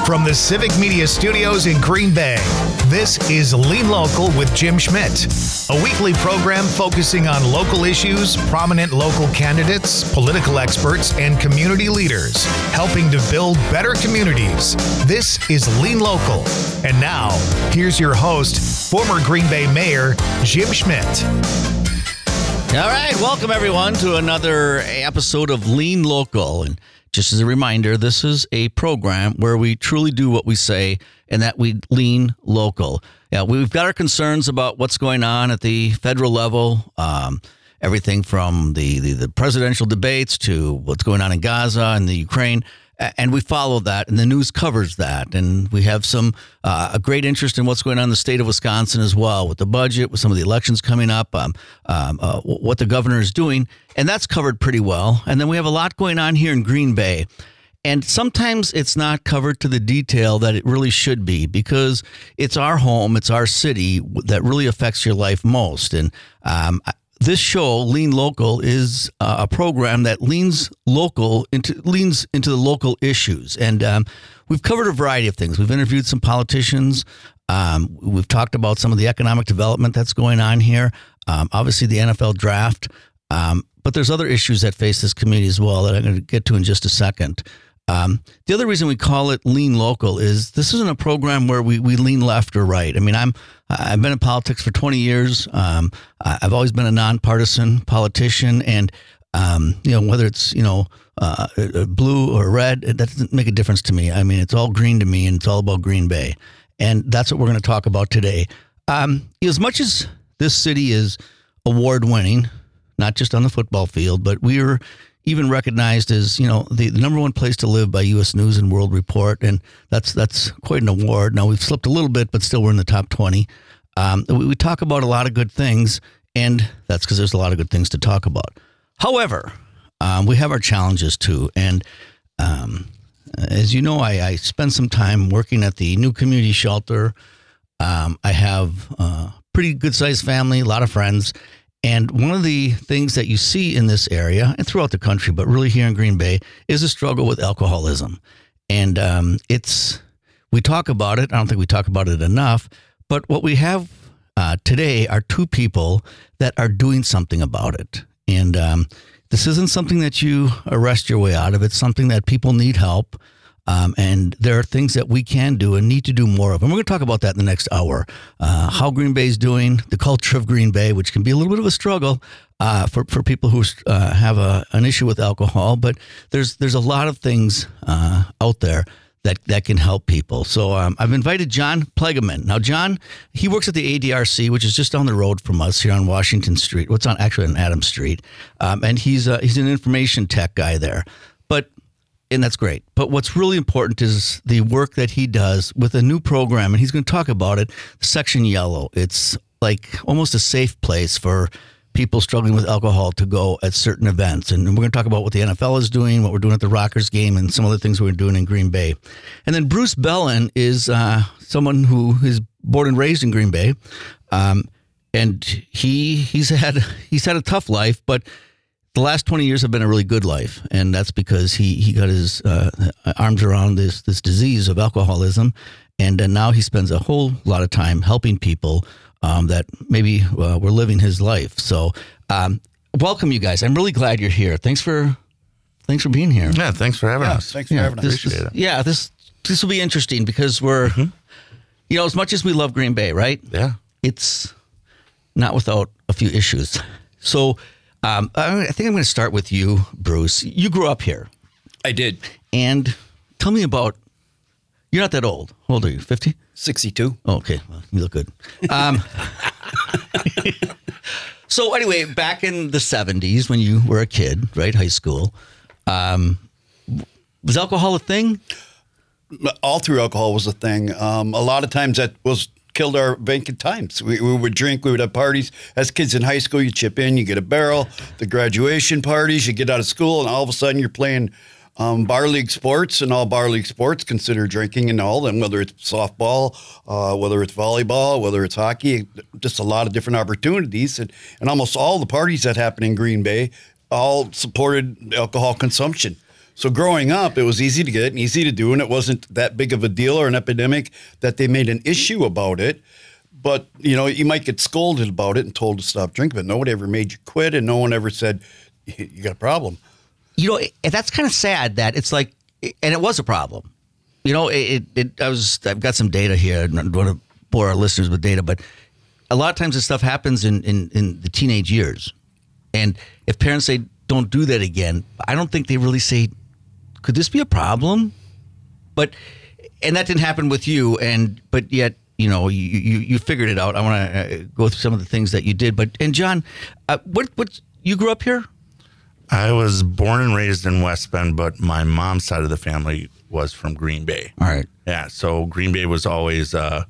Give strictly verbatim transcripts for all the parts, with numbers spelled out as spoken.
From the Civic Media Studios in Green Bay, this is Lean Local with Jim Schmidt, a weekly program focusing on local issues, prominent local candidates, political experts, and community leaders, helping to build better communities. This is Lean Local. And now, here's your host, former Green Bay Mayor, Jim Schmidt. All right, welcome everyone to another episode of Lean Local. And just as a reminder, this is a program where we truly do what we say and that we lean local. Yeah, we've got our concerns about what's going on at the federal level, um, everything from the, the, the presidential debates to what's going on in Gaza and the Ukraine. And we follow that, and the news covers that. And we have some uh, a great interest in what's going on in the state of Wisconsin as well, with the budget, with some of the elections coming up, um, um, uh, what the governor is doing. And that's covered pretty well. And then we have a lot going on here in Green Bay. And sometimes it's not covered to the detail that it really should be, because it's our home, it's our city that really affects your life most. And um this show, Lean Local, is uh, a program that leans local into leans into the local issues, and um, we've covered a variety of things. We've interviewed some politicians. Um, we've talked about some of the economic development that's going on here. Um, obviously, the N F L draft, um, but there's other issues that face this community as well that I'm going to get to in just a second. Um, the other reason we call it Lean Local is this isn't a program where we, we lean left or right. I mean, I'm, I've been in politics for twenty years. Um, I've always been a nonpartisan politician, and, um, you know, whether it's, you know, uh, blue or red, that doesn't make a difference to me. I mean, it's all green to me, and it's all about Green Bay. And that's what we're going to talk about today. Um, as much as this city is award winning, not just on the football field, but we're even recognized as, you know, the, the number one place to live by U S News and World Report. And that's that's quite an award. Now, we've slipped a little bit, but still we're in the top twenty. Um, we, we talk about a lot of good things, and that's because there's a lot of good things to talk about. However, um, we have our challenges too. And um, as you know, I, I spend some time working at the new community shelter. Um, I have a pretty good-sized family, a lot of friends. And one of the things that you see in this area and throughout the country, but really here in Green Bay, is a struggle with alcoholism. And um, it's, we talk about it. I don't think we talk about it enough. But what we have uh, today are two people that are doing something about it. And um, this isn't something that you arrest your way out of. It's something that people need help. Um, and there are things that we can do and need to do more of. And we're going to talk about that in the next hour. Uh, how Green Bay is doing, the culture of Green Bay, which can be a little bit of a struggle uh, for, for people who uh, have a, an issue with alcohol. But there's there's a lot of things uh, out there that, that can help people. So um, I've invited John Plegeman. Now, John, he works at the A D R C, which is just down the road from us here on Washington Street. What's well, on actually on Adams Street. Um, and he's uh, he's an information tech guy there. But And that's great. But what's really important is the work that he does with a new program, and he's going to talk about it, Section Yellow. It's like almost a safe place for people struggling with alcohol to go at certain events. And we're going to talk about what the N F L is doing, what we're doing at the Rockers game, and some other things we're doing in Green Bay. And then Bruce Bellin is uh, someone who is born and raised in Green Bay. Um, and he he's had he's had a tough life, but the last twenty years have been a really good life, and that's because he, he got his uh, arms around this this disease of alcoholism, and, and now he spends a whole lot of time helping people um, that maybe uh, were living his life. So, um, welcome, you guys. I'm really glad you're here. Thanks for thanks for being here. Yeah, thanks for having yeah, us. Thanks for yeah, having us. This, Appreciate it. Yeah, this this will be interesting because we're, mm-hmm. you know, as much as we love Green Bay, right? Yeah, it's not without a few issues. So. Um, I think I'm going to start with you, Bruce. You grew up here. I did. And tell me about, you're not that old. How old are you, fifty? sixty-two. Oh, okay. Well, you look good. Um, so anyway, back in the seventies when you were a kid, right, high school, um, was alcohol a thing? All through alcohol was a thing. Um, a lot of times that was killed our vacant times. We, we would drink, we would have parties. As kids in high school, you chip in, you get a barrel, the graduation parties, you get out of school, and all of a sudden you're playing um, bar league sports, and all bar league sports consider drinking and all, and whether it's softball, uh, whether it's volleyball, whether it's hockey, just a lot of different opportunities. And, and almost all the parties that happen in Green Bay all supported alcohol consumption. So growing up, it was easy to get and easy to do, and it wasn't that big of a deal or an epidemic that they made an issue about it. But, you know, you might get scolded about it and told to stop drinking, but nobody ever made you quit, and no one ever said, you got a problem. You know, it, that's kind of sad that it's like, and it was a problem. You know, it, it, I was, I've got some data here. I don't want to bore our listeners with data, but a lot of times this stuff happens in, in, in the teenage years. And if parents say, don't do that again, I don't think they really say, could this be a problem? But, and that didn't happen with you. And, but yet, you know, you, you, you figured it out. I want to uh, go through some of the things that you did. But, and John, uh, what, what, you grew up here? I was born and raised in West Bend, but my mom's side of the family was from Green Bay. All right. Yeah, so Green Bay was always uh,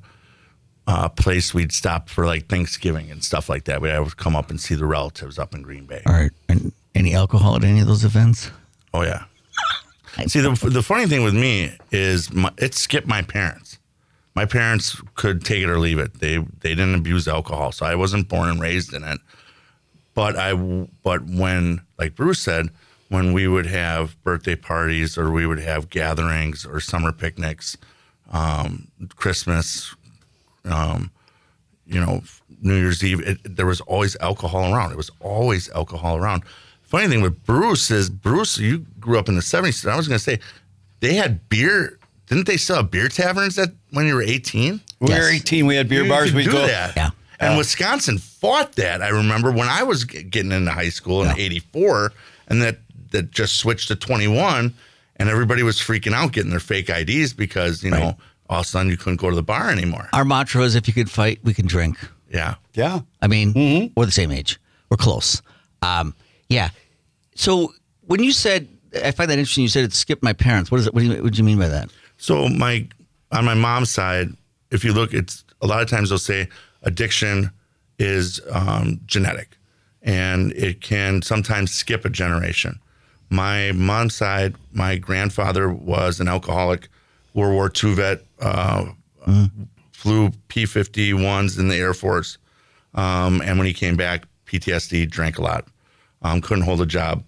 a place we'd stop for like Thanksgiving and stuff like that. We'd always come up and see the relatives up in Green Bay. All right. And any alcohol at any of those events? Oh, yeah. See, the the funny thing with me is my, it skipped my parents. My parents could take it or leave it. They they didn't abuse alcohol, so I wasn't born and raised in it. But I, but when, like Bruce said, when we would have birthday parties or we would have gatherings or summer picnics, um, Christmas, um, you know, New Year's Eve, it, there was always alcohol around. It was always alcohol around. Funny thing with Bruce is, Bruce, you grew up in the seventies. I was going to say, they had beer. Didn't they still have beer taverns at when you were eighteen? We Yes. were eighteen. We had beer You bars. could We'd do go. that. Yeah. And Yeah. Wisconsin fought that. I remember when I was g- getting into high school in Yeah. eighty-four, and that, that just switched to twenty-one, and everybody was freaking out getting their fake I Ds because, you know, Right. all of a sudden you couldn't go to the bar anymore. Our mantra is if you could fight, we can drink. Yeah. Yeah. I mean, Mm-hmm. we're the same age. We're close. Um, yeah. So when you said, I find that interesting, you said it skipped my parents. What is it? What do you, what do you mean by that? So my on my mom's side, if you look, it's a lot of times they'll say addiction is um, genetic, and it can sometimes skip a generation. My mom's side, my grandfather was an alcoholic, World War Two vet, uh, flew P fifty-ones in the Air Force, um, and when he came back, P T S D, drank a lot, um, couldn't hold a job.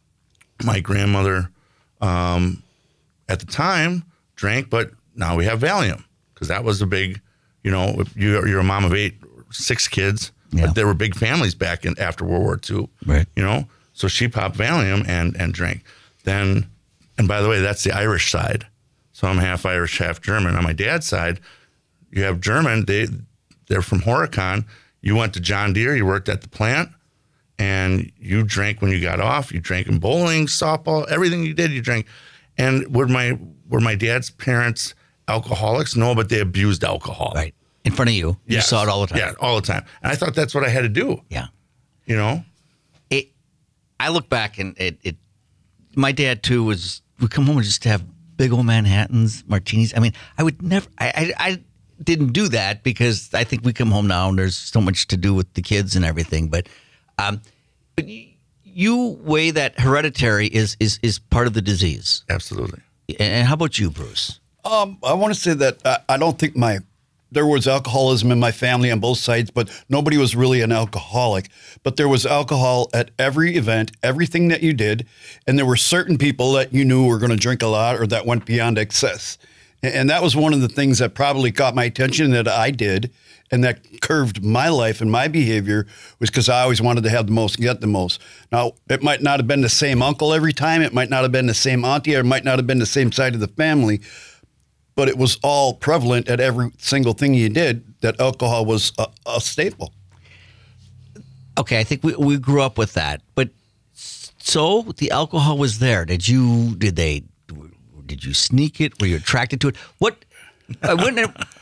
My grandmother, um, at the time, drank, but now we have Valium because that was a big, you know, if you, you're a mom of eight, six kids, Yeah. but there were big families back in after World War Two, Right. you know, so she popped Valium and, and drank. Then, and by the way, that's the Irish side. So I'm half Irish, half German. On my dad's side, you have German. They, they're from Horicon. You went to John Deere. You worked at the plant. And you drank when you got off. You drank in bowling, softball, everything you did, you drank. And were my were my dad's parents alcoholics? No, but they abused alcohol. Right. In front of you. You Yes. saw it all the time. Yeah, all the time. And I thought that's what I had to do. Yeah. You know? It, I look back and it, it, my dad too was, would come home and just have big old Manhattans, martinis. I mean, I would never, I, I, I didn't do that because I think we come home now and there's so much to do with the kids and everything. But, um, but y- you weigh that hereditary is, is, is part of the disease. Absolutely. And how about you, Bruce? Um, I want to say that I, I don't think my there was alcoholism in my family on both sides, but nobody was really an alcoholic. But there was alcohol at every event, everything that you did, and there were certain people that you knew were going to drink a lot or that went beyond excess. And, and that was one of the things that probably caught my attention that I did, and that curved my life and my behavior, was because I always wanted to have the most and get the most. Now, it might not have been the same uncle every time. It might not have been the same auntie, or it might not have been the same side of the family. But it was all prevalent at every single thing you did, that alcohol was a, a staple. Okay, I think we, we grew up with that. But so the alcohol was there. Did you, did they, did you sneak it? Were you attracted to it? What, uh, when,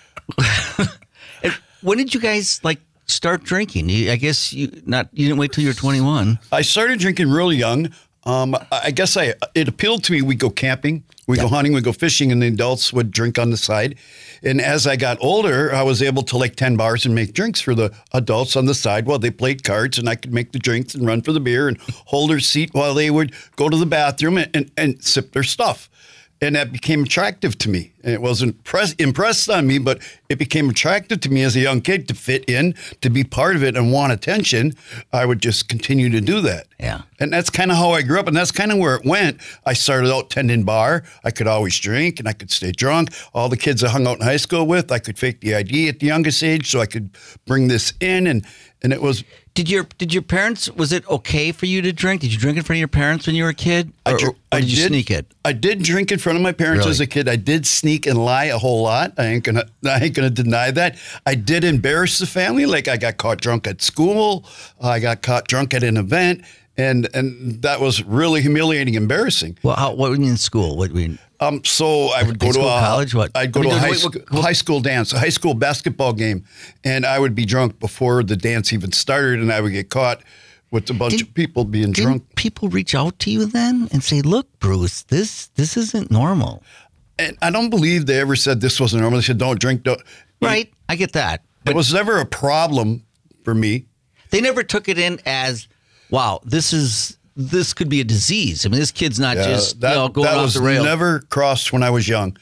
when did you guys like start drinking? You, I guess you not, you didn't wait till you were twenty-one. I started drinking really young. Um, I guess I it appealed to me. We go camping, we go hunting, we go fishing, and the adults would drink on the side. And as I got older, I was able to like ten bars and make drinks for the adults on the side while they played cards, and I could make the drinks and run for the beer and hold their seat while they would go to the bathroom and, and, and sip their stuff. And that became attractive to me. And it wasn't press, impressed on me, but it became attractive to me as a young kid to fit in, to be part of it and want attention. I would just continue to do that. Yeah. And that's kind of how I grew up. And that's kind of where it went. I started out tending bar. I could always drink and I could stay drunk. All the kids I hung out in high school with, I could fake the I D at the youngest age so I could bring this in. And, and it was... Did your did your parents, was it okay for you to drink? Did you drink in front of your parents when you were a kid? Or, I, dr- or did I you did sneak it? I did drink in front of my parents Really? as a kid. I did sneak and lie a whole lot. I ain't gonna I ain't gonna deny that. I did embarrass the family. Like I got caught drunk at school. I got caught drunk at an event. And and that was really humiliating, embarrassing. Well, how, what do you mean in school? What do you mean? Um, so I would go High to school, a college? What? I'd go I mean, to a high, wait, school, what- what- high school dance, a high school basketball game, and I would be drunk before the dance even started, and I would get caught with a bunch Didn't- of people being drunk. Didn't people reach out to you then and say, look, Bruce, this this isn't normal? And I don't believe they ever said this wasn't normal. They said, don't drink. Don't. Right? I get that. It was never a problem for me. They never took it in as, wow, this is this could be a disease. I mean, this kid's not Yeah, just that you know going that off was the rail. never crossed when I was young.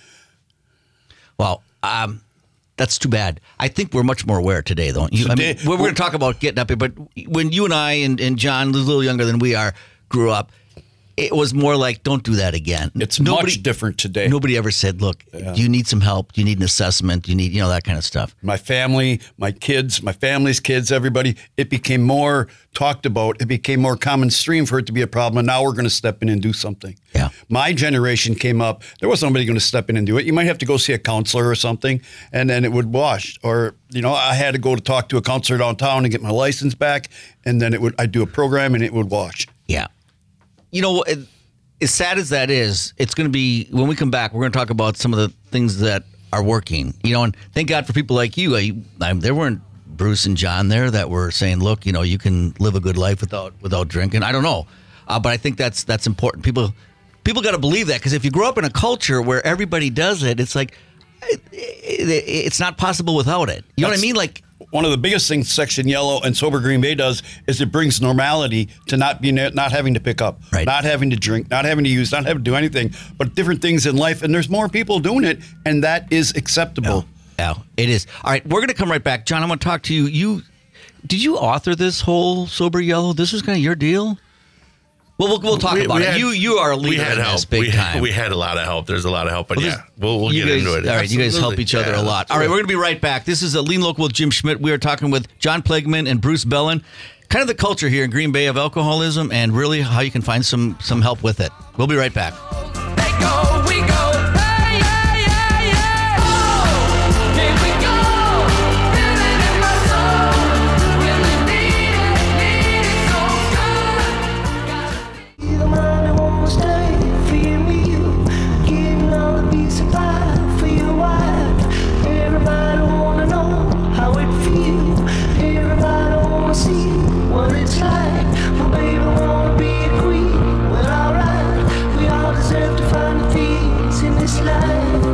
Well, um, that's too bad. I think we're much more aware today, though. You, I mean, Today- we're, we're going to talk about getting up here, but when you and I and, and John, a little younger than we are, grew up, it was more like, don't do that again. It's much different today. Nobody ever said, look, do you need some help? Do you need an assessment? Do you need, you know, that kind of stuff? My family, my kids, my family's kids, everybody, it became more talked about. It became more common stream for it to be a problem. And now we're going to step in and do something. Yeah. My generation came up. There wasn't nobody going to step in and do it. You might have to go see a counselor or something, and then it would wash. Or, you know, I had to go to talk to a counselor downtown and get my license back, and then it would. I'd do a program and it would wash. Yeah. You know, it, as sad as that is, it's going to be, when we come back, we're going to talk about some of the things that are working. You know, and thank God for people like you. I, I, there weren't Bruce and John there that were saying, look, you know, you can live a good life without without drinking. I don't know. Uh, but I think that's that's important. People people got to believe that, because if you grow up in a culture where everybody does it, it's like, it, it, it's not possible without it. You know what I That's- mean? Like, One of the biggest things Section Yellow and Sober Green Bay does is it brings normality to not being not having to pick up, Right. not having to drink, not having to use, not having to do anything, but different things in life. And there's more people doing it, and that is acceptable. yeah, it is. All right, we're going to come right back. John, I'm going to talk to you. You Did you author this whole Sober Yellow? This is kind of your deal? Well, we'll, we'll talk We- about we it. had- you you are a We leader had in help. this big we, time. we had a lot of help. There's a lot of help, but Well, yeah, there's- we'll, we'll you get guys, into it. All right, you guys help Absolutely. each other Yeah, a lot. let's All do right, it. we're going to be right back. This is a Lean Local with Jim Schmidt. We are talking with John Plegman and Bruce Bellin. Kind of the culture here in Green Bay of alcoholism, and really how you can find some some help with it. We'll be right back. They go, we go. Hey, yeah, yeah, yeah. Oh, here we go. Feel it in my soul. Really need it, need it so good. You're the man who won't stay for you and you. Getting all the piece of pie for your wife. Everybody wanna know how it feels. Everybody wanna see what it's like. My baby wanna be a queen. Well, alright, we all deserve to find the things in this life.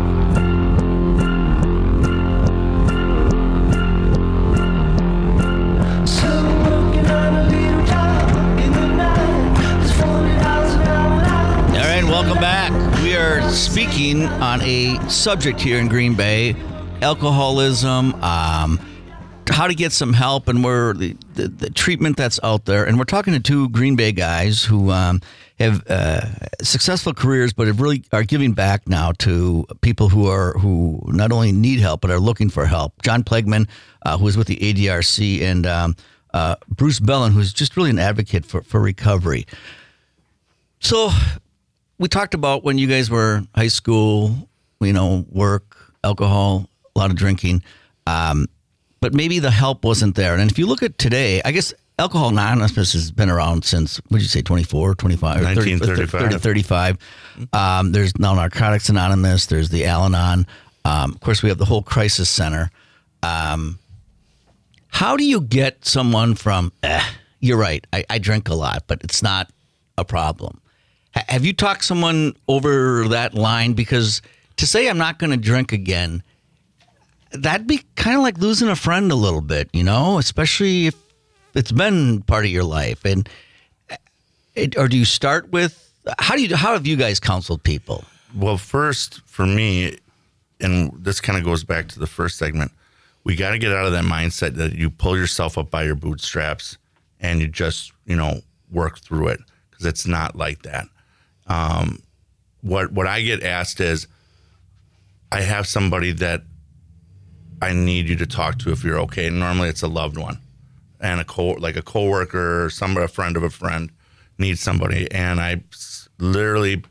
So working on a little job in the night. There's forty thousand hours out. All right, welcome back. We are speaking on a subject here in Green Bay, alcoholism, um, how to get some help, and we're the, the, the treatment that's out there. And we're talking to two Green Bay guys who um, have uh, successful careers, but have really are giving back now to people who are who not only need help but are looking for help. John Plegman, uh, who is with the A D R C, and um, uh, Bruce Bellin, who's just really an advocate for, for recovery. So we talked about when you guys were high school, you know, work, alcohol, a lot of drinking, um, but maybe the help wasn't there. And if you look at today, I guess Alcohol Anonymous has been around since, what did you say, twenty-four, twenty-five? or thirty, nineteen thirty-five. thirty, thirty-five. Um, there's now Narcotics Anonymous. There's the Al-Anon. Um, of course, we have the whole crisis center. Um, how do you get someone from, eh, you're right, I, I drink a lot, but it's not a problem? H- have you talked someone over that line? Because to say I'm not going to drink again, that'd be kind of like losing a friend a little bit, you know, especially if it's been part of your life. And it, or do you start with, how do you, how have you guys counseled people? Well, first for me, and this kind of goes back to the first segment, we got to get out of that mindset that you pull yourself up by your bootstraps and you just, you know, work through it, because it's not like that. Um, what what I get asked is, I have somebody that I need you to talk to if you're okay. And normally it's a loved one and a co like a coworker or somebody, a friend of a friend needs somebody, and I s- literally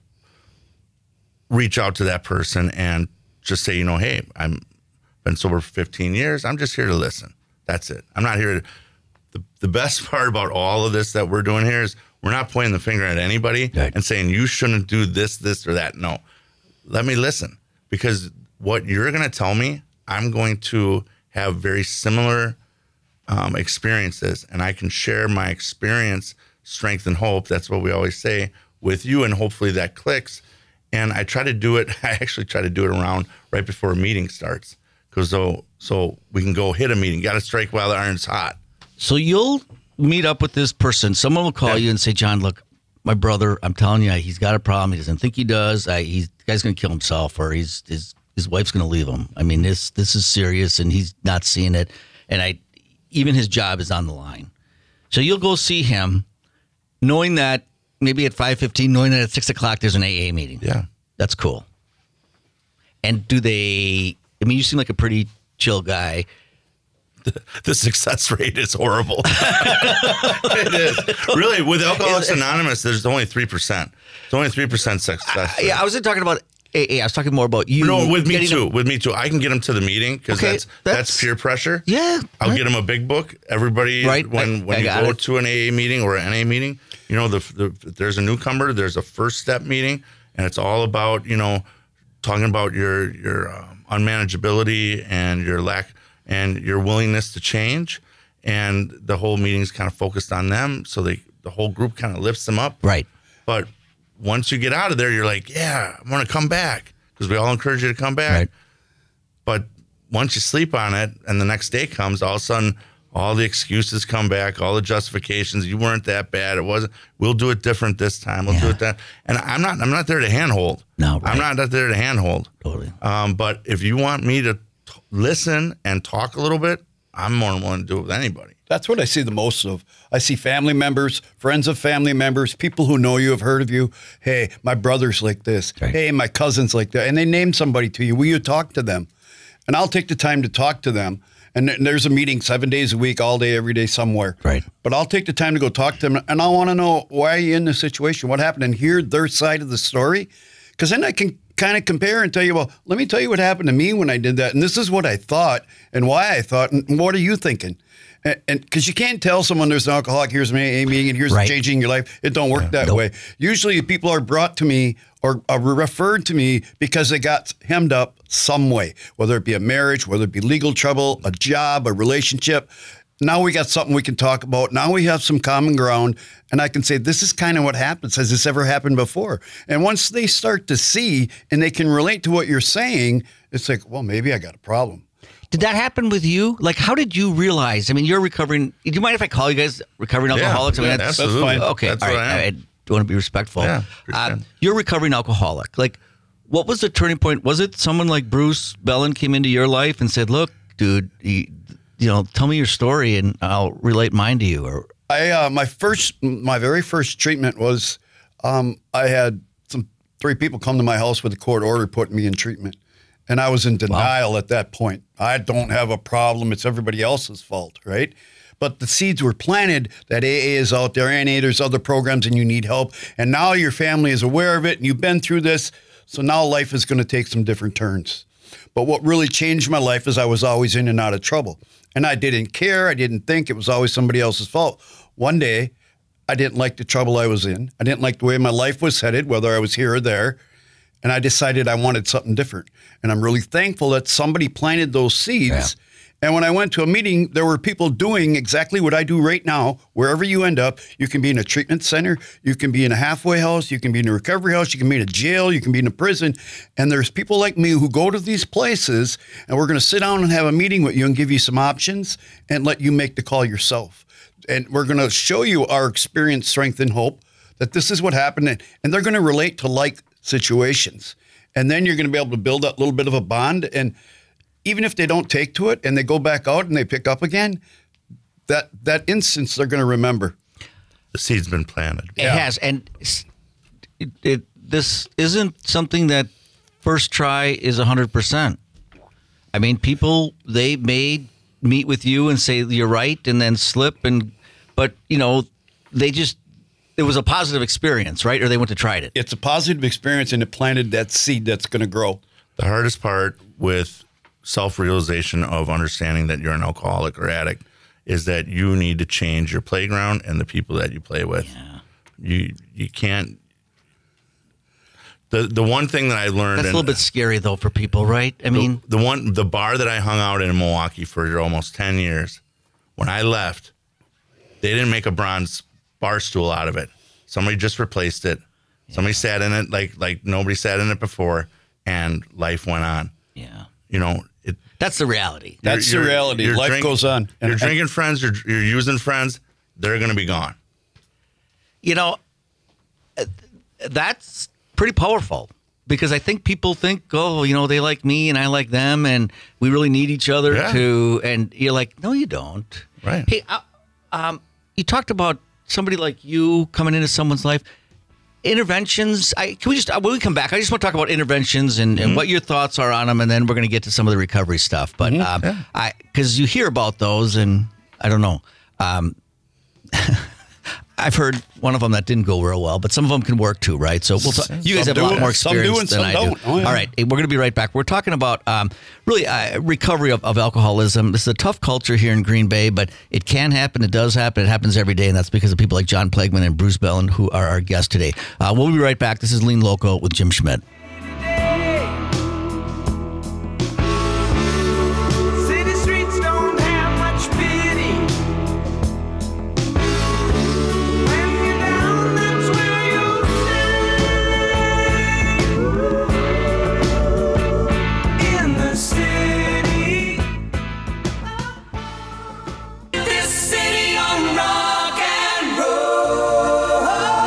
reach out to that person and just say, you know, hey, I'm been sober for fifteen years. I'm just here to listen. That's it. I'm not here to. The, the best part about all of this that we're doing here is we're not pointing the finger at anybody Right. and saying you shouldn't do this, this, or that. No, let me listen, because what you're going to tell me, I'm going to have very similar um, experiences, and I can share my experience, strength, and hope. That's what we always say with you, and hopefully that clicks. And I try to do it. I actually try to do it around right before a meeting starts, because so so we can go hit a meeting. Got to strike while the iron's hot. So you'll meet up with this person. Someone will call Yeah. you and say, John, look, my brother, I'm telling you, he's got a problem. He doesn't think he does. I, he's the guy's going to kill himself, or he's his his wife's going to leave him. I mean, this this is serious, and he's not seeing it. And I, even his job is on the line. So you'll go see him, knowing that maybe at five fifteen, knowing that at six o'clock there's an A A meeting. Yeah. That's cool. And do they? I mean, you seem like a pretty chill guy. The success rate is horrible. It is. Really, with Alcoholics Anonymous, there's only three percent. It's only three percent success rate. Yeah, I wasn't talking about A A. I was talking more about you. No, with me getting too. them- With me too. I can get them to the meeting, because Okay, that's, that's that's- peer pressure. Yeah, I'll right. get them a big book. Everybody, Right, when I- when I you got go it. to an A A meeting or an N A meeting, you know, the, the there's a newcomer. There's a first step meeting, and it's all about, you know, talking about your your um, unmanageability and your lack and your willingness to change. And the whole meeting's kind of focused on them, so they the whole group kind of lifts them up. Right. But once you get out of there, you're like, yeah, I want to come back, because we all encourage you to come back. Right. But once you sleep on it and the next day comes, all of a sudden, all the excuses come back, all the justifications. You weren't that bad. It wasn't. We'll do it different this time. We'll do Yeah. it that. And I'm not. I'm not there to handhold. No, right. I'm not, not there to handhold. Totally. Um, but if you want me to t- listen and talk a little bit, I'm more than willing to do it with anybody. That's what I see the most of. I see family members, friends of family members, people who know you, have heard of you. Hey, my brother's like this. Right. Hey, my cousin's like that. And they name somebody to you. Will you talk to them? And I'll take the time to talk to them. And th- there's a meeting seven days a week, all day, every day, somewhere. Right. But I'll take the time to go talk to them. And I want to know, why are you in this situation? What happened? And hear their side of the story. Because then I can kind of compare and tell you, well, let me tell you what happened to me when I did that. And this is what I thought and why I thought. And what are you thinking? And because you can't tell someone there's an alcoholic, here's an A A meeting, and here's Right. changing your life. It don't work that Nope. way. Usually people are brought to me or are referred to me because they got hemmed up some way, whether it be a marriage, whether it be legal trouble, a job, a relationship. Now we got something we can talk about. Now we have some common ground, and I can say, this is kind of what happens. Has this ever happened before? And once they start to see and they can relate to what you're saying, it's like, well, maybe I got a problem. Did that happen with you? Like, how did you realize? I mean, you're recovering. Do you mind if I call you guys recovering Yeah, alcoholics? I mean, yeah, that's, absolutely. fine. Okay, That's all what right. I am. I, I want to be respectful. Yeah, uh, good. you're a recovering alcoholic. Like, what was the turning point? Was it someone like Bruce Bellin came into your life and said, "Look, dude, you, you know, tell me your story and I'll relate mine to you"? Or I uh, my first, my very first treatment was, um, I had some three people come to my house with a court order putting me in treatment, and I was in denial at that point. I don't have a problem; it's everybody else's fault, right? But the seeds were planted that A A is out there, N A, there's other programs, and you need help. And now your family is aware of it, and you've been through this, so now life is going to take some different turns. But what really changed my life is I was always in and out of trouble. And I didn't care. I didn't think it was always somebody else's fault. One day, I didn't like the trouble I was in. I didn't like the way my life was headed, whether I was here or there. And I decided I wanted something different. And I'm really thankful that somebody planted those seeds. Yeah. And when I went to a meeting, there were people doing exactly what I do right now. Wherever you end up, you can be in a treatment center, you can be in a halfway house, you can be in a recovery house, you can be in a jail, you can be in a prison. And there's people like me who go to these places, and we're going to sit down and have a meeting with you and give you some options and let you make the call yourself. And we're going to show you our experience, strength, and hope, that this is what happened. And they're going to relate to like situations. and then you're going to be able to build that little bit of a bond. And even if they don't take to it and they go back out and they pick up again, that that instance they're going to remember. The seed's been planted. It has, and it, it, this isn't something that first try is one hundred percent. I mean, people, they may meet with you and say you're right and then slip, and but, you know, they just, it was a positive experience, right? Or they went to try it. It's a positive experience, and it planted that seed that's going to grow. The hardest part with self-realization of understanding that you're an alcoholic or addict is that you need to change your playground and the people that you play with. Yeah. You you can't. The the one thing that I learned, That's a and little bit scary, though, for people, right? I mean, the, the one the bar that I hung out in Milwaukee for almost ten years, when I left, they didn't make a bronze bar stool out of it. Somebody just replaced it. Yeah. Somebody sat in it like like nobody sat in it before, and life went on. yeah. You know, it, That's the reality. That's the you're- reality. you're Life drink- goes on. You're And- drinking friends. You're you're using friends. They're going to be gone. You know, uh, that's pretty powerful because I think people think, oh, you know, they like me and I like them and we really need each other Yeah. to, and you're like, no, you don't. Right. Hey, uh, um, you talked about somebody like you coming into someone's life. Interventions. I, can we just, uh, when we come back, I just want to talk about interventions and, Mm-hmm. and what your thoughts are on them. And then we're going to get to some of the recovery stuff. But Mm-hmm. um, I, because you hear about those and I don't know. Um, I've heard one of them that didn't go real well, but some of them can work too, right? So we'll talk, you guys Some have a lot do, more some do, experience and than some I don't. do. Oh, yeah. All right, we're going to be right back. We're talking about um, really uh, recovery of, of alcoholism. This is a tough culture here in Green Bay, but it can happen. It does happen. It happens every day, and that's because of people like John Plegman and Bruce Bellin, who are our guests today. Uh, we'll be right back. This is Lean Local with Jim Schmidt. City streets don't have much pity. When you're down, that's where you stay. In the city. This city on rock and roll.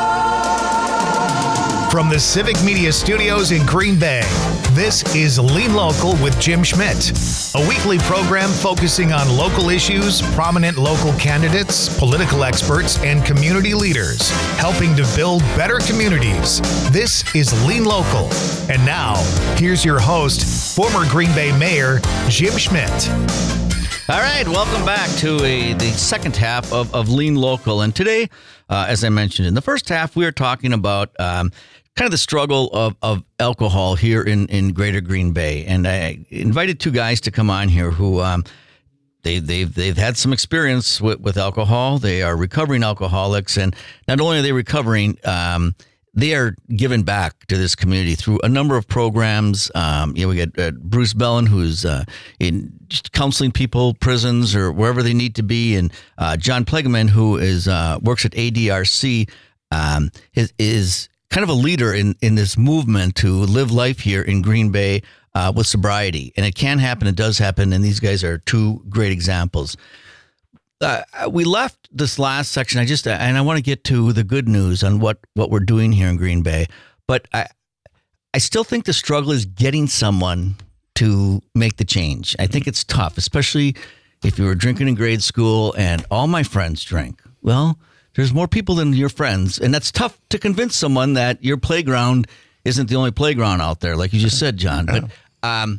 From the Civic Media Studios in Green Bay, this is Lean Local with Jim Schmidt, a weekly program focusing on local issues, prominent local candidates, political experts, and community leaders, helping to build better communities. This is Lean Local. And now, here's your host, former Green Bay Mayor, Jim Schmidt. All right, welcome back to a, the second half of, of Lean Local. And today, uh, as I mentioned in the first half, we are talking about um, kind of the struggle of, of alcohol here in, in Greater Green Bay. And I invited two guys to come on here who um, they, they've they've had some experience with, with alcohol. They are recovering alcoholics, and not only are they recovering, um, they are giving back to this community through a number of programs. Um, you know, we got uh, Bruce Bellin, who's uh, in just counseling people, prisons, or wherever they need to be, and uh, John Plegman, who is uh, works at A D R C, um, is, is kind of a leader in, in this movement to live life here in Green Bay uh, with sobriety. And it can happen. It does happen. And these guys are two great examples. Uh, we left this last section. I just, and I want to get to the good news on what, what we're doing here in Green Bay. But I, I still think the struggle is getting someone to make the change. I think it's tough, especially if you were drinking in grade school and all my friends drank. Well, there's more people than your friends, and that's tough to convince someone that your playground isn't the only playground out there, like you just said, John. But, um,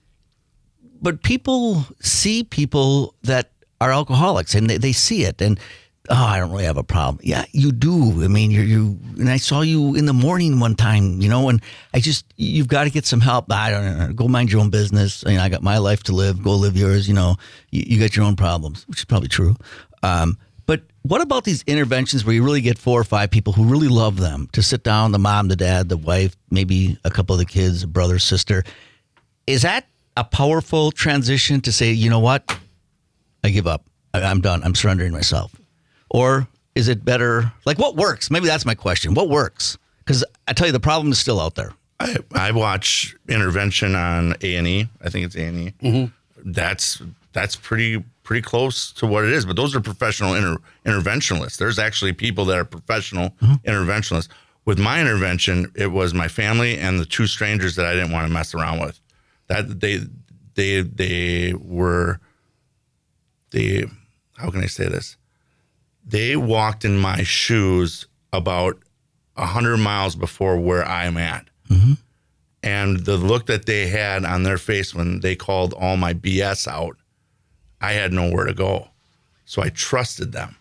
but people see people that are alcoholics, and they, they see it, and oh, I don't really have a problem. Yeah, you do. I mean, you're you, and I saw you in the morning one time, you know, and I just, you've got to get some help. I don't know. Go mind your own business. I mean, I got my life to live. Go live yours. You know, you, you got your own problems, which is probably true. Um, But what about these interventions where you really get four or five people who really love them to sit down, the mom, the dad, the wife, maybe a couple of the kids, a brother, sister? Is that a powerful transition to say, you know what? I give up. I, I'm done. I'm surrendering myself. Or is it better? Like, what works? Maybe that's my question. What works? Because I tell you, the problem is still out there. I, I watch intervention on A and E. I think it's A and E. Mm-hmm. That's that's pretty pretty close to what it is. But those are professional inter, interventionalists. There's actually people that are professional mm-hmm. interventionalists. with my intervention, it was my family and the two strangers that I didn't want to mess around with. That they, they, they were, they, how can I say this? They walked in my shoes about a hundred miles before where I'm at. Mm-hmm. And the look that they had on their face when they called all my B S out, I had nowhere to go. So I trusted them.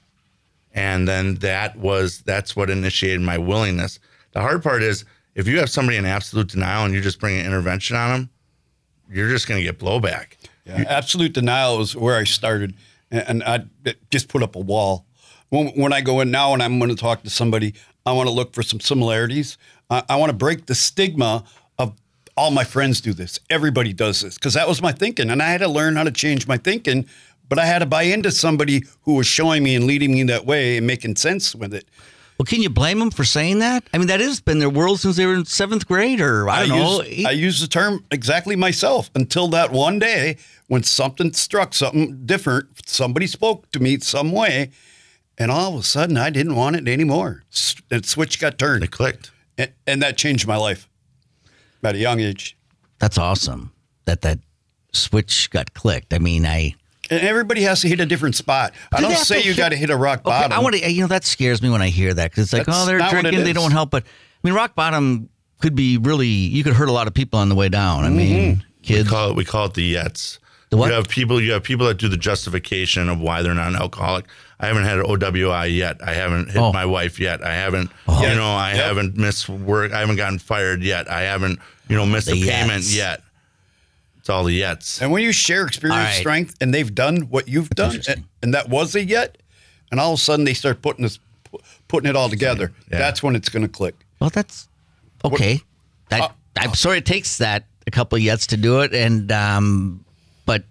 And then that was, that's what initiated my willingness. The hard part is if you have somebody in absolute denial and you just bring an intervention on them, you're just going to get blowback. Yeah, absolute denial is where I started. And, and I just put up a wall. When, when I go in now and I'm going to talk to somebody, I want to look for some similarities. I, I want to break the stigma of all my friends do this. Everybody does this, because that was my thinking. And I had to learn how to change my thinking. But I had to buy into somebody who was showing me and leading me that way and making sense with it. Well, can you blame them for saying that? I mean, that has been their world since they were in seventh grade, or I don't know. Use, I use the term exactly myself until that one day when something struck, something different. Somebody spoke to me some way, and all of a sudden I didn't want it anymore. The switch got turned. It clicked. And, and that changed my life at a young age. That's awesome that that switch got clicked. I mean, I... And everybody has to hit a different spot. I Do don't they have say to you hit- got to hit a rock Okay, bottom. I want to, you know, that scares me when I hear that, because it's like, That's oh, they're not what it drinking, they is. don't help. But I mean, rock bottom could be really, you could hurt a lot of people on the way down. I mean, We kids. call it, we call it the Yets. The what? You have people, you have people that do the justification of why they're not an alcoholic. I haven't had an O W I yet. I haven't hit Oh. my wife yet. I haven't, Oh. you know, I Yep. haven't missed work. I haven't gotten fired yet. I haven't, you know, missed The a payment Yets. yet. It's all the Yets. And when you share experience, All right. strength, and they've done what you've done, interesting. and, and that was a yet, and all of a sudden they start putting this, pu- putting it all together. Yeah. That's when it's going to click. Well, that's okay. That, Uh, I'm sorry it takes that a couple of yets to do it, and um, but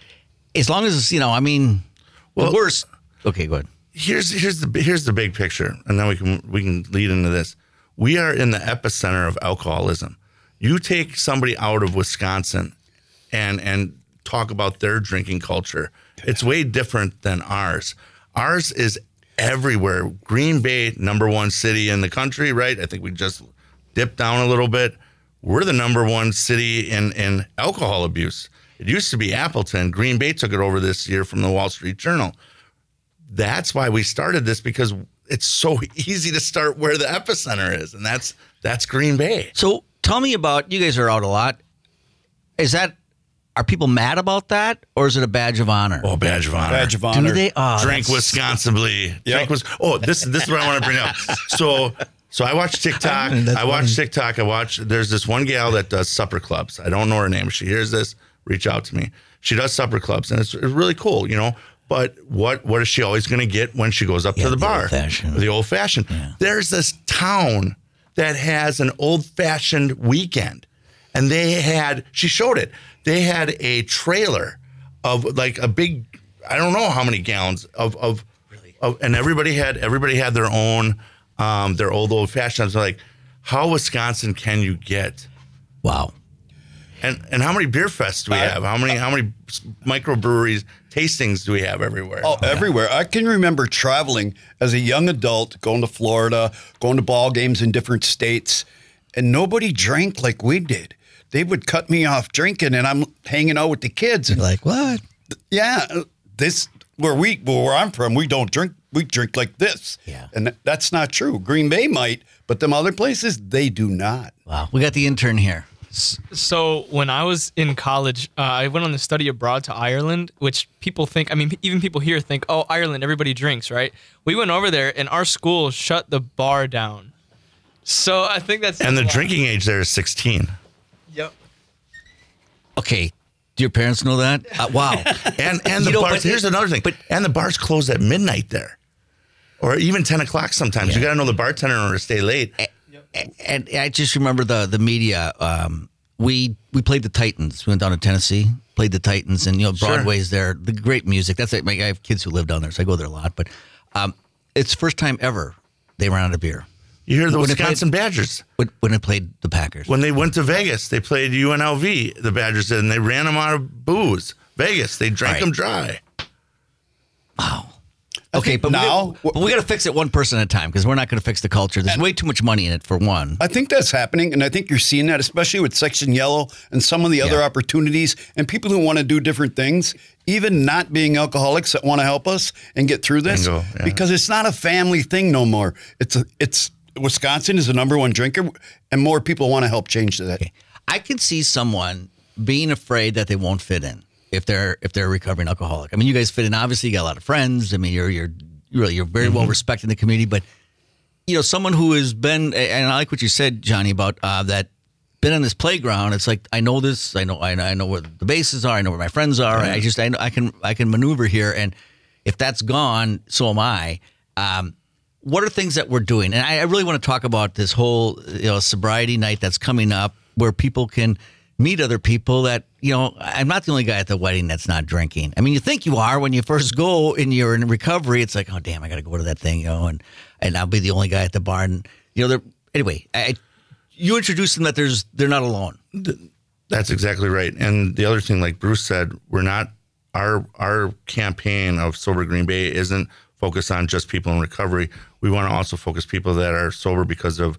as long as you know, I mean, Well- the worst. Okay, go ahead. here's here's the here's the big picture, and then we can we can lead into this. We are in the epicenter of alcoholism. You take somebody out of Wisconsin and and talk about their drinking culture. It's way different than ours. Ours is everywhere. Green Bay, number one city in the country, right? I think we just dipped down a little bit. We're the number one city in, in alcohol abuse. It used to be Appleton. Green Bay took it over this year from the Wall Street Journal. That's why we started this, because it's so easy to start where the epicenter is, and that's that's Green Bay. So tell me about, you guys are out a lot. Is that, are people mad about that, or is it a badge of honor? Oh, badge of honor. Badge of Do honor. they? Oh, Drink that's- Wisconsinly. Drink was. Oh, this this is what I want to bring up. So so I watch TikTok. That's I watch funny. TikTok. I watch. There's this one gal that does supper clubs. I don't know her name. If she hears this, reach out to me. She does supper clubs, and it's, it's really cool, you know. But what what is she always going to get when she goes up Yeah, to the, the bar? old-fashioned. The old fashioned. There's this town that has an old fashioned weekend, and they had. She showed it. They had a trailer of like a big. I don't know how many gallons of of, of and everybody had everybody had their own um, their old old fashioned. So like, how Wisconsin can you get? Wow. And and how many beer fests do we I- have? How many how many microbreweries tastings do we have everywhere? Oh, everywhere. I can remember traveling as a young adult, going to Florida, going to ball games in different states, and nobody drank like we did. They would cut me off drinking, and I'm hanging out with the kids. And You're like, what? yeah, this where we where I'm from, we don't drink. We drink like this. Yeah. and th- that's not true. Green Bay might, but them other places they do not. Wow. We got the intern here. So when I was in college, uh, I went on a study abroad to Ireland, which people think, I mean, even people here think, oh, Ireland, everybody drinks, right? We went over there and our school shut the bar down. So I think that's... and the drinking age there is sixteen. Yep. Okay. Do your parents know that? Uh, wow. And and You the know, bars. but Here's it- another thing. but- and the bars close at midnight there, or even ten o'clock sometimes. You Yeah. got to know the bartender in order to stay late. And I just remember the the media. Um, we we played the Titans. We went down to Tennessee, played the Titans, and you know Sure. Broadway's there. The great music. That's it. I have kids who live down there, so I go there a lot. But um, it's the first time ever they ran out of beer You hear the When they played- Wisconsin Badgers. when, when I played the Packers. When they went to Vegas, they played U N L V, the Badgers did, and they ran them out of booze. Vegas, they drank Right. them dry. Wow. Okay, but now- we, gotta- but we got to fix it one person at a time because we're not going to fix the culture. There's way too much money in it for one. I think that's happening, and I think you're seeing that, especially with Section Yellow and some of the other Yeah. opportunities and people who want to do different things, even not being alcoholics that want to help us and get through this, Bingo, yeah. because it's not a family thing no more. It's a, it's Wisconsin is the number one drinker, and more people want to help change that. I can see someone being afraid that they won't fit in if they're if they're a recovering alcoholic. I mean, you guys fit in. Obviously, you got a lot of friends. I mean, you're you're really you're very Mm-hmm. well respected in the community. But you know, someone who has been, and I like what you said, Johnny, about uh, that been on this playground. It's like I know this. I know I know, I know where the bases are. I know where my friends are. I just I know I can I can maneuver here. And if that's gone, so am I. Um, what are things that we're doing? And I, I really want to talk about this whole you know sobriety night that's coming up, where people can meet other people that, you know, I'm not the only guy at the wedding that's not drinking. I mean, you think you are when you first go and you're in recovery. It's like, oh, damn, I got to go to that thing, you know, and, and I'll be the only guy at the bar. And, you know, they're, anyway, I, you introduce them that there's they're not alone. That's exactly right. And the other thing, like Bruce said, we're not, our our campaign of Sober Green Bay isn't focused on just people in recovery. We want to also focus people that are sober because of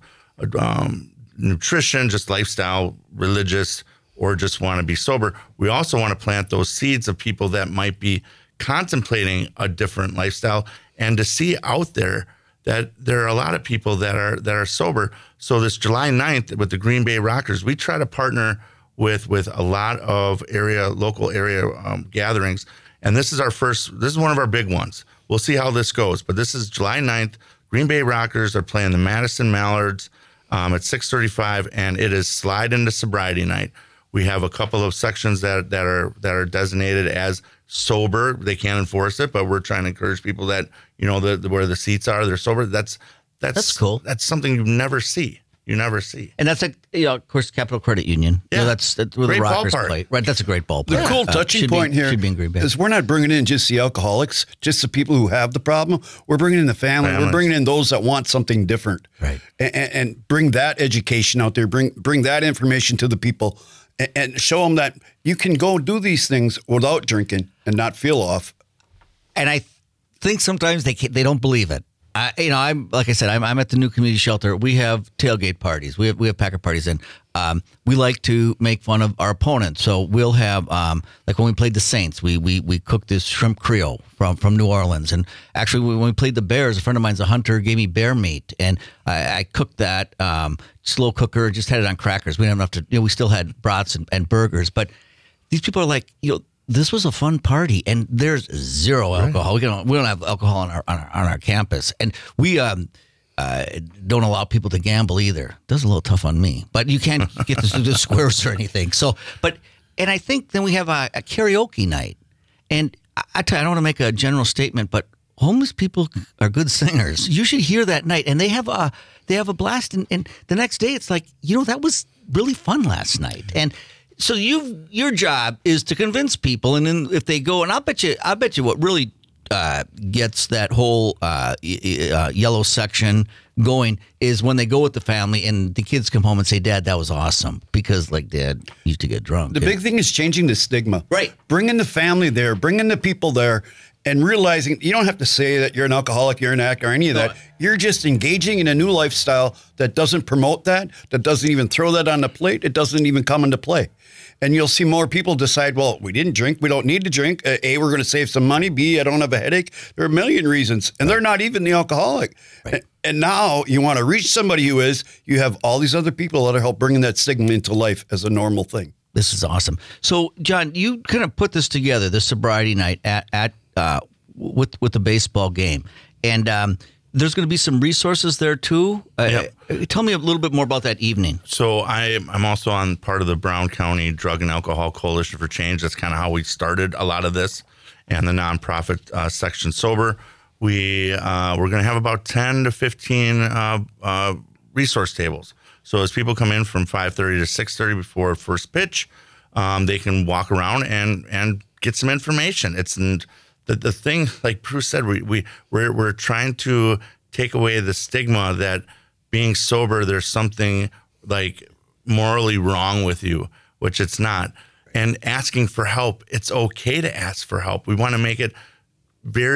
um, nutrition, just lifestyle, religious, or just want to be sober. We also want to plant those seeds of people that might be contemplating a different lifestyle, and to see out there that there are a lot of people that are that are sober. So this July ninth with the Green Bay Rockers, we try to partner with with a lot of area, local area um, gatherings. And this is our first, this is one of our big ones. We'll see how this goes. But this is July ninth. Green Bay Rockers are playing the Madison Mallards um, at six thirty-five, and it is Slide into Sobriety Night. We have a couple of sections that that are that are designated as sober. They can't enforce it, but we're trying to encourage people that, you know, the, the where the seats are, they're sober. That's that's That's cool. That's something you never see. You never see. And that's like, you know, of course, Capital Credit Union. You Yeah. know, that's, that's where Great the Rockers ballpark. play. Right, that's a great ballpark. The cool Uh, touching should be- point here should be in Green Bay. is we're not bringing in just the alcoholics, just the people who have the problem. We're bringing in the family. Families. We're bringing in those that want something different, Right. And, and, and bring that education out there. Bring bring that information to the people, and, and show them that you can go do these things without drinking and not feel off. And I think sometimes they can't, they don't believe it. I, you know, I'm like I said, I'm, I'm at the new community shelter. We have tailgate parties. We have we have Packer parties, and um, we like to make fun of our opponents. So we'll have um, like when we played the Saints, we we we cooked this shrimp Creole from from New Orleans, and actually when we played the Bears, a friend of mine's a hunter, gave me bear meat, and I, I cooked that um, slow cooker, just had it on crackers. We didn't have enough to, you know, we still had brats and, and burgers, but these people are like, you know. This was a fun party, and there's zero alcohol. We don't we don't have alcohol on our on our, on our campus, and we um uh, don't allow people to gamble either. That's a little tough on me, but you can't get to the squares or anything. So, but and I think then we have a, a karaoke night, and I, I, tell you, I don't want to make a general statement, but homeless people are good singers. You should hear that night, and they have a they have a blast. And, and the next day, it's like, you know, that was really fun last night, and. So you, your job is to convince people, and then if they go, and I'll bet you, I bet you, what really uh, gets that whole uh, y- uh, yellow section going is when they go with the family, and the kids come home and say, "Dad, that was awesome," because like Dad used to get drunk. The big thing is changing the stigma. Right. Bringing the family there, bringing the people there, and realizing you don't have to say that you're an alcoholic, you're an addict, or any of that. You're just engaging in a new lifestyle that doesn't promote that, that doesn't even throw that on the plate. It doesn't even come into play. And you'll see more people decide, well, we didn't drink. We don't need to drink. Uh, A, we're going to save some money. B, I don't have a headache. There are a million reasons. And they're not even the alcoholic. Right. And, and now you want to reach somebody who is, you have all these other people that are help bringing that stigma into life as a normal thing. This is awesome. So, John, you kind of put this together, this sobriety night at at uh, with with the baseball game, and um, there's going to be some resources there too. Uh, Yep. Tell me a little bit more about that evening. So I, I'm also on part of the Brown County Drug and Alcohol Coalition for Change. That's kind of how we started a lot of this, and the nonprofit uh, section Sober. We uh, we're going to have about ten to fifteen uh, uh, resource tables. So as people come in from five thirty to six thirty before first pitch, um, they can walk around and and get some information. It's the the thing, like Bruce said, we we we're we're trying to take away the stigma that being sober, there's something like morally wrong with you, which it's not. And asking for help, it's okay to ask for help. We want to make it very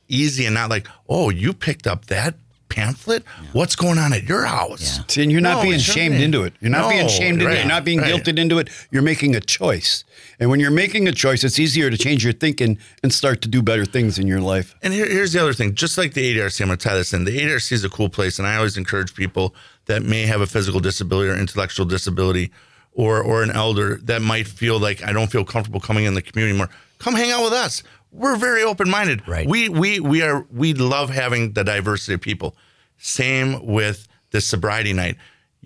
easy and not like, oh, you picked up that pamphlet? What's going on at your house? Yeah. See, and you're not No, being it shamed shouldn't be. into it. You're not being No, shamed into it. right, You're not being right. guilted into it. You're making a choice. And when you're making a choice, it's easier to change your thinking and start to do better things in your life. And here, here's the other thing. Just like the A D R C, I'm going to tie this in. The A D R C is a cool place, and I always encourage people that may have a physical disability or intellectual disability or or an elder that might feel like I don't feel comfortable coming in the community more. Come hang out with us. We're very open-minded. Right. We we we are we love having the diversity of people. Same with the sobriety night.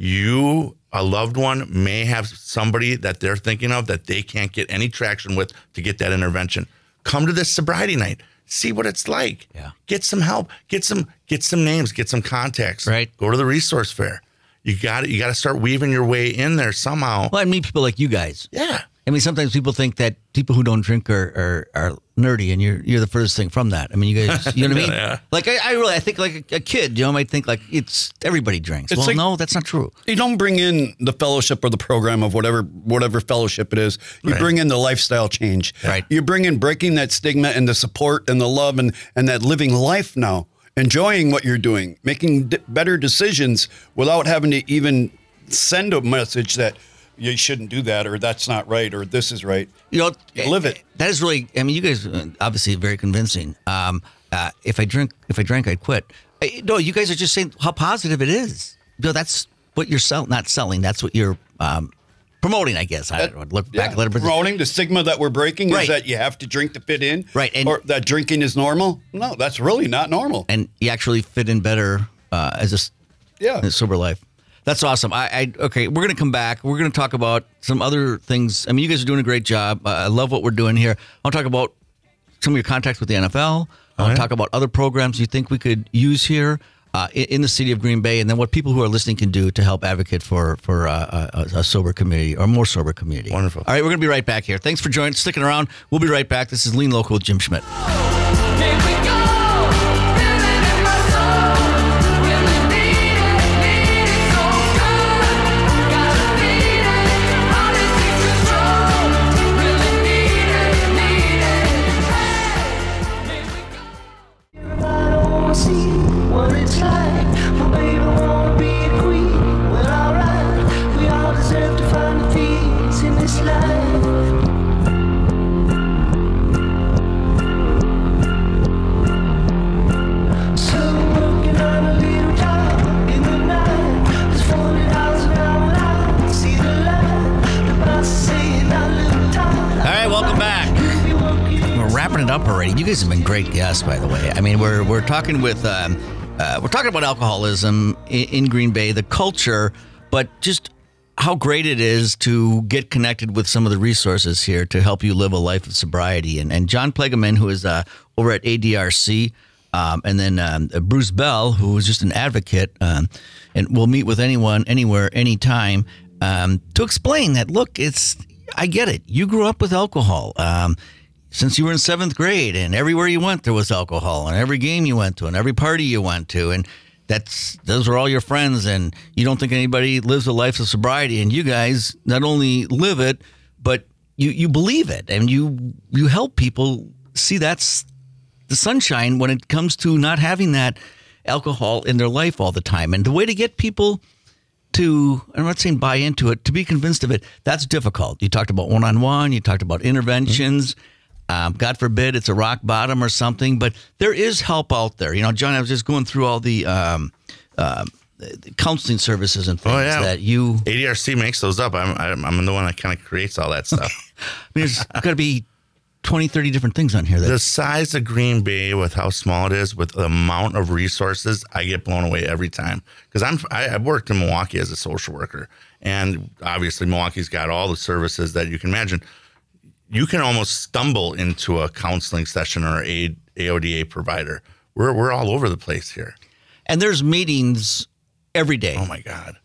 You, a loved one, may have somebody that they're thinking of that they can't get any traction with to get that intervention. Come to this sobriety night. See what it's like. Yeah. Get some help. Get some get some names. Get some contacts. Right. Go to the resource fair. You got it. You got to start weaving your way in there somehow. Well, I meet people like you guys. Yeah. I mean, sometimes people think that people who don't drink are, are, are nerdy, and you're you're the furthest thing from that. I mean, you guys, you know what I mean? Yeah. Like, I, I really, I think like a, a kid, you know, might think like it's everybody drinks. It's well, like- no, that's not true. You don't bring in the fellowship or the program of whatever whatever fellowship it is. You Right. bring in the lifestyle change. Right. You bring in breaking that stigma and the support and the love and, and that living life now, enjoying what you're doing, making d- better decisions without having to even send a message that you shouldn't do that or that's not right or this is right. You know, You live it. That is really. I mean, you guys are obviously very convincing. Um, uh, if I drink, if I drank, I'd quit. I, no, you guys are just saying how positive it is. You know, that's what you're selling, not selling. That's what you're um, promoting, I guess. I don't know. Look back, Yeah, let it. promoting the stigma that we're breaking Right. is that you have to drink to fit in, Right, and- or that drinking is normal. No, that's really not normal. and you actually fit in better uh, as a s- Yeah, a sober life. That's awesome. I, I okay. We're gonna come back. We're gonna talk about some other things. I mean, you guys are doing a great job. Uh, I love what we're doing here. I'll talk about some of your contacts with the N F L. I'll yeah. talk about other programs you think we could use here uh, in, in the city of Green Bay, and then what people who are listening can do to help advocate for for uh, a, a sober community or more sober community. Wonderful. All right, we're gonna be right back here. Thanks for joining, sticking around. We'll be right back. This is Lean Local with Jim Schmidt. Here we go, feel it in my soul. Really need it, need it so good. Gotta need it, how to take control. Really need it, need it. Hey, here we go. I wanna see what it's like. But baby, I wanna be a queen. Well, alright, we all deserve to find the things in this life. So working on a little job in the night. There's forty thousand hours I see the light. The boss is saying I little time. All right, welcome back. We're wrapping it up already. You guys have been great guests, by the way. I mean, we're we're talking with um, uh, we're talking about alcoholism in, in Green Bay, the culture, but just how great it is to get connected with some of the resources here to help you live a life of sobriety. And and John Plegaman, who is uh, over at A D R C, um, and then um, Bruce Bell, who is just an advocate, um, and will meet with anyone, anywhere, anytime, um, to explain that. Look, it's I get it. You grew up with alcohol. Um, since you were in seventh grade, and everywhere you went, there was alcohol, and every game you went to, and every party you went to, and that's those were all your friends, and you don't think anybody lives a life of sobriety, and you guys not only live it, but you you believe it, and you you help people see that's the sunshine when it comes to not having that alcohol in their life all the time, and the way to get people to, I'm not saying buy into it, to be convinced of it, that's difficult. You talked about one-on-one, you talked about interventions. Um, God forbid it's a rock bottom or something, but there is help out there. You know, John, I was just going through all the, um, uh, the counseling services and things Oh, yeah. that you, A D R C makes those up. I'm I'm, I'm the one that kind of creates all that stuff. I mean, there's got to be twenty, thirty different things on here. That, The size of Green Bay, with how small it is, with the amount of resources, I get blown away every time. Because I'm I, I've worked in Milwaukee as a social worker, and obviously Milwaukee's got all the services that you can imagine. You can almost stumble into a counseling session or a A O D A provider. We're we're all over the place here. and there's meetings every day. Oh my God,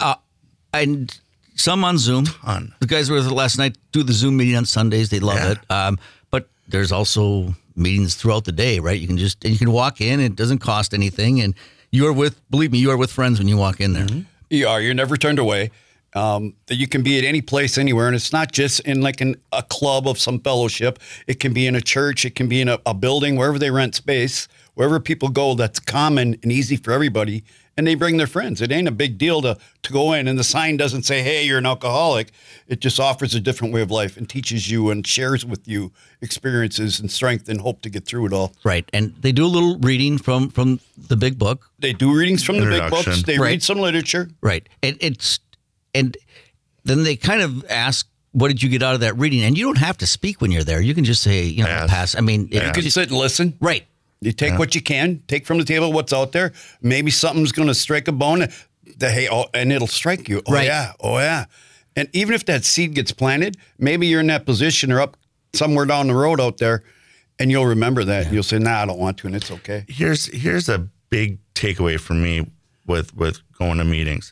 And some on Zoom. ton. The guys were with last night do the Zoom meeting on Sundays. They love Yeah. it. Um, but there's also meetings throughout the day, right? You can just and you can walk in. It doesn't cost anything, and you are with. Believe me, you are with friends when you walk in there. You are. You're never turned away. Um, that you can be at any place, anywhere, and it's not just in like an, a club of some fellowship. It can be in a church. It can be in a, a building, wherever they rent space, wherever people go. That's common and easy for everybody, and they bring their friends. It ain't a big deal to to go in, and the sign doesn't say, "Hey, you're an alcoholic." It just offers a different way of life and teaches you and shares with you experiences and strength and hope to get through it all. Right, and they do a little reading from from the big book. They do readings from the big Introduction. books. They Right. read some literature. Right, and it's and then they kind of ask, "What did you get out of that reading?" And you don't have to speak when you're there. You can just say, you know, Yes. pass. I mean, if Yeah. you You could can sit and listen. right. You take what you can, take from the table what's out there. Maybe something's going to strike a bone. That hey, oh, and it'll strike you. Oh Right. yeah, oh yeah. And even if that seed gets planted, maybe you're in that position or up somewhere down the road out there, and you'll remember that. You'll say, "Nah, I don't want to," and it's okay. Here's here's a big takeaway for me with with going to meetings.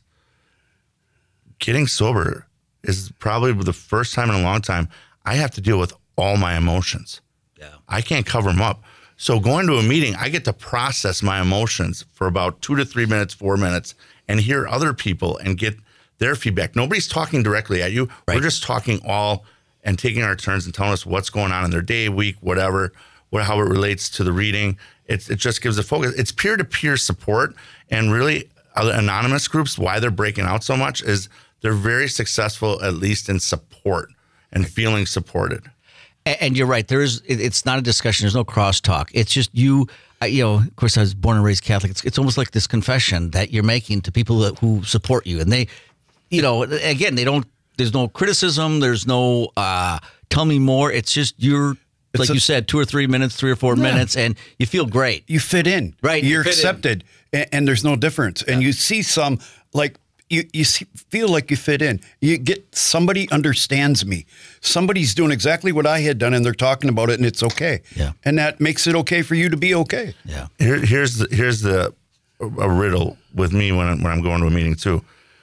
Getting sober is probably the first time in a long time I have to deal with all my emotions. Yeah. I can't cover them up. So going to a meeting, I get to process my emotions for about two to three minutes, four minutes, and hear other people and get their feedback. Nobody's talking directly at you. Right. We're just talking all and taking our turns and telling us what's going on in their day, week, whatever, what, how it relates to the reading. It's, it just gives a focus. It's peer-to-peer support, and really uh, anonymous groups, why they're breaking out so much is they're very successful, at least in support and feeling supported. And, and you're right. There is. It, it's not a discussion. There's no crosstalk. It's just you. I, you know, of course, I was born and raised Catholic. It's, it's almost like this confession that you're making to people that, who support you, and they, you know, again, they don't. There's no criticism. There's no uh, tell me more. It's just you're. It's like a- you said, two or three minutes, three or four minutes, and you feel great. You fit in, Right, you You're fit in. accepted, and, and there's no difference. And you see some like you you see, feel like you fit in. You get somebody understands me. Somebody's doing exactly what I had done, and they're talking about it, and it's okay. Yeah. And that makes it okay for you to be okay. Yeah. Here, here's the here's the a riddle with me when I'm, when I'm going to a meeting too.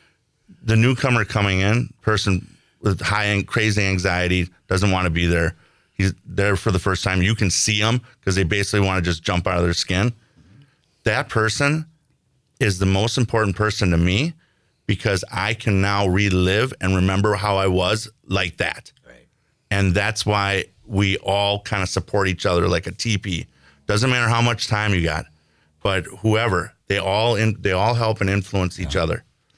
The newcomer coming in, person with high and crazy anxiety, doesn't want to be there. He's there for the first time. You can see them because they basically want to just jump out of their skin. That person is the most important person to me because I can now relive and remember how I was like that. Right. And that's why we all kind of support each other like a teepee. Doesn't matter how much time you got, but whoever, they all in, they all help and influence each other.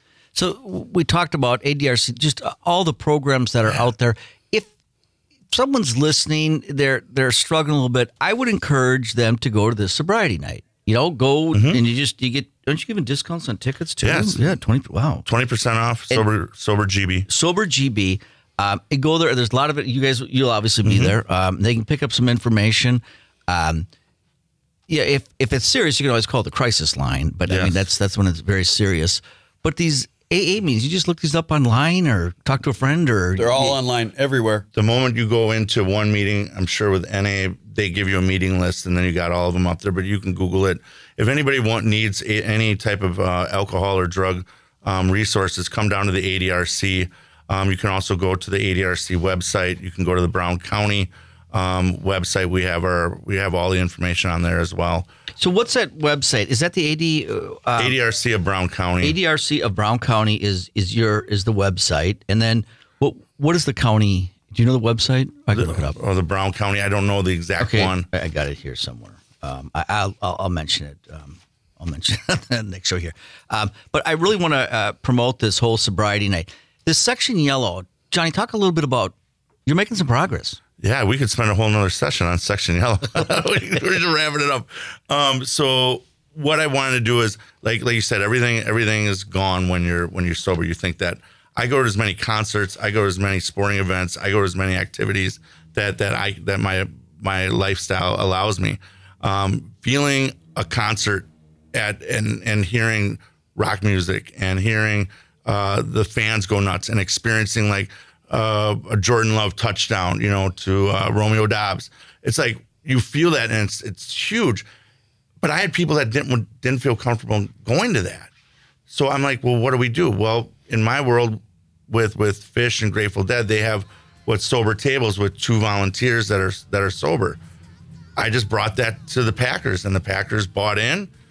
So we talked about A D R C, just all the programs that are out there. If someone's listening, they're they're struggling a little bit, I would encourage them to go to this sobriety night. You know, go and you just you get. Don't you give them discounts on tickets too? Yes. Yeah, twenty. Wow. twenty percent off, sober sober G B. Sober G B. Um, and go there. There's a lot of it. You guys, you'll obviously be there. Um, they can pick up some information. Um, yeah, if if it's serious, you can always call the crisis line. But I Yes. mean, that's that's when it's very serious. But these A A meetings, you just look these up online or talk to a friend or They're all online everywhere. The moment you go into one meeting, I'm sure with N A, they give you a meeting list and then you got all of them up there, but you can Google it. If anybody want needs a, any type of uh, alcohol or drug um, resources, come down to the A D R C. Um, you can also go to the A D R C website. You can go to the Brown County um, website. We have our we have all the information on there as well. So what's that website? Is that the A D uh, A D R C of Brown County. A D R C of Brown County is is your is the website, and then what what is the county? Do you know the website? I can look it up. Or the Brown County. I don't know the exact Okay, one. I I got it here somewhere. Um, I, I'll, I'll I'll mention it. Um, I'll mention it in the next show here. Um, but I really want to uh, promote this whole sobriety night. This section yellow, Johnny, talk a little bit about. You're making some progress. Yeah, we could spend a whole nother session on Section Yellow. We're just wrapping it up. Um, so what I wanted to do is, like, like you said, everything everything is gone when you're when you're sober. You think that I go to as many concerts, I go to as many sporting events, I go to as many activities that that I that my my lifestyle allows me. Um, feeling a concert at and and hearing rock music and hearing uh, the fans go nuts and experiencing like. Uh, a Jordan Love touchdown, you know, to uh, Romeo Dobbs. It's like you feel that, and it's it's huge. But I had people that didn't didn't feel comfortable going to that. So I'm like, well, what do we do? Well, in my world, with with Fish and Grateful Dead, they have what's sober tables with two volunteers that are that are sober. I just brought that to the Packers, and the Packers bought in.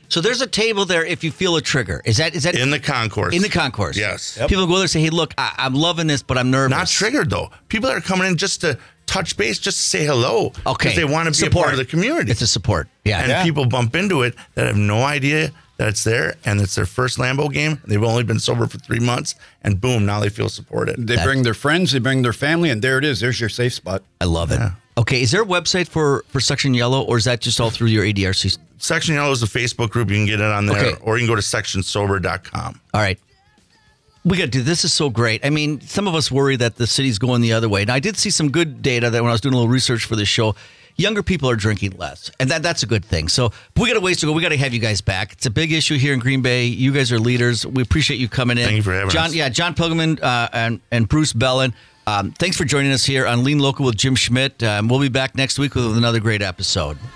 So there's a table there if you feel a trigger. Is that is that In the concourse. in the concourse? Yes. People go there and say, "Hey, look, I, I'm loving this, but I'm nervous." Not triggered, though. People are coming in just to touch base, just to say hello. Okay. Because they want to be Support. a part of the community. It's a support. Yeah. and Yeah. people bump into it that have no idea that it's there, and it's their first Lambeau game. They've only been sober for three months, and boom, now they feel supported. They bring their friends, they bring their family, and there it is. There's your safe spot. I love it. Yeah. Okay, is there a website for for Section Yellow, or is that just all through your A D R C? Section Yellow is a Facebook group. You can get it on there, Okay. or you can go to section sober dot com. All right. We got to do this. Is so great. I mean, some of us worry that the city's going the other way. And I did see some good data that when I was doing a little research for this show, younger people are drinking less. And that that's a good thing. So we got a ways to go. We got to have you guys back. It's a big issue here in Green Bay. You guys are leaders. We appreciate you coming in. Thank you for having John, us. Yeah, John Pilgriman uh, and, and Bruce Bellin. Um, thanks for joining us here on Lean Local with Jim Schmidt. Um, we'll be back next week with another great episode.